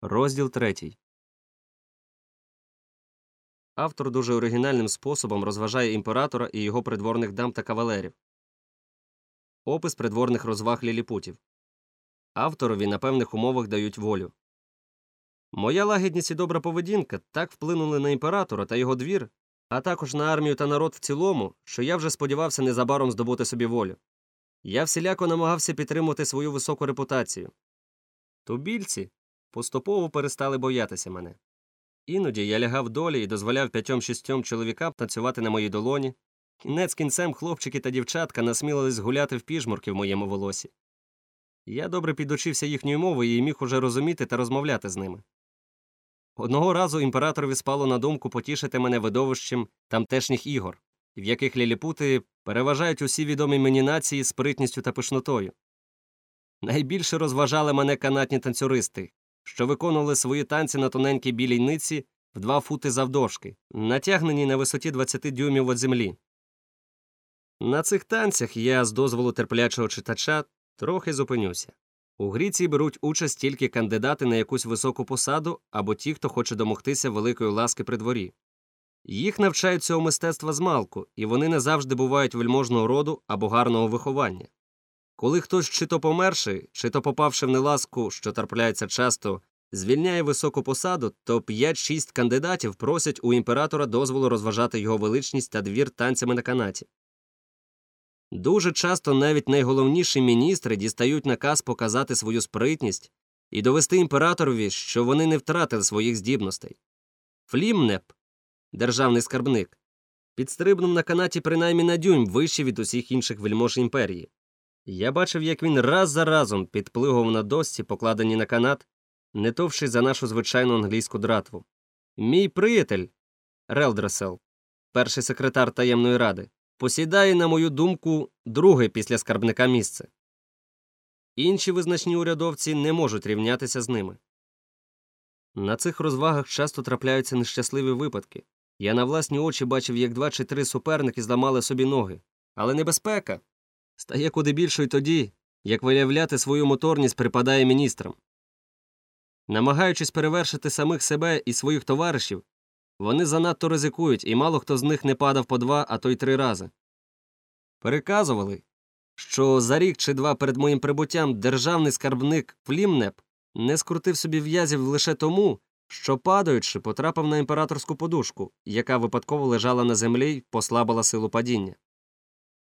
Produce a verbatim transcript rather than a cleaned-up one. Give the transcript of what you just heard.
Розділ третій. Автор дуже оригінальним способом розважає імператора і його придворних дам та кавалерів. Опис придворних розваг ліліпутів. Авторові на певних умовах дають волю. Моя лагідність і добра поведінка так вплинули на імператора та його двір, а також на армію та народ в цілому, що я вже сподівався незабаром здобути собі волю. Я всіляко намагався підтримувати свою високу репутацію. Тубільці поступово перестали боятися мене. Іноді я лягав долі і дозволяв п'ятьом-шістьом чоловікам танцювати на моїй долоні. Кінець кінцем хлопчики та дівчатка насмілились гуляти в піжмурки в моєму волосі. Я добре підучився їхньою мовою і міг уже розуміти та розмовляти з ними. Одного разу імператорові спало на думку потішити мене видовищем тамтешніх ігор, в яких ліліпути переважають усі відомі мені нації спритністю та пишнотою. Найбільше розважали мене канатні танцюристи, що виконували свої танці на тоненькій білій ниці в два фути завдовжки, натягнені на висоті двадцяти дюймів від землі. На цих танцях я, з дозволу терплячого читача, трохи зупинюся. У грі цій беруть участь тільки кандидати на якусь високу посаду або ті, хто хоче домогтися великої ласки при дворі. Їх навчають цього мистецтва змалку, і вони не завжди бувають вельможного роду або гарного виховання. Коли хтось, чи то померши, чи то попавши в неласку, що трапляється часто, звільняє високу посаду, то п'ять-шість кандидатів просять у імператора дозволу розважати його величність та двір танцями на канаті. Дуже часто навіть найголовніші міністри дістають наказ показати свою спритність і довести імператорові, що вони не втратили своїх здібностей. Флімнеп, державний скарбник, підстрибнув на канаті принаймні на дюйм вище від усіх інших вельмож імперії. Я бачив, як він раз за разом підплигав на дошці, покладені на канат, не товши за нашу звичайну англійську дратву. Мій приятель, Релдресел, перший секретар таємної ради, посідає, на мою думку, друге після скарбника місце. Інші визначні урядовці не можуть рівнятися з ними. На цих розвагах часто трапляються нещасливі випадки. Я на власні очі бачив, як два чи три суперники зламали собі ноги. Але небезпека стає куди більшою тоді, як виявляти свою моторність припадає міністрам. Намагаючись перевершити самих себе і своїх товаришів, вони занадто ризикують, і мало хто з них не падав по два, а то й три рази. Переказували, що за рік чи два перед моїм прибуттям державний скарбник Флімнеп не скрутив собі в'язів лише тому, що, падаючи, потрапив на імператорську подушку, яка випадково лежала на землі й послабила силу падіння.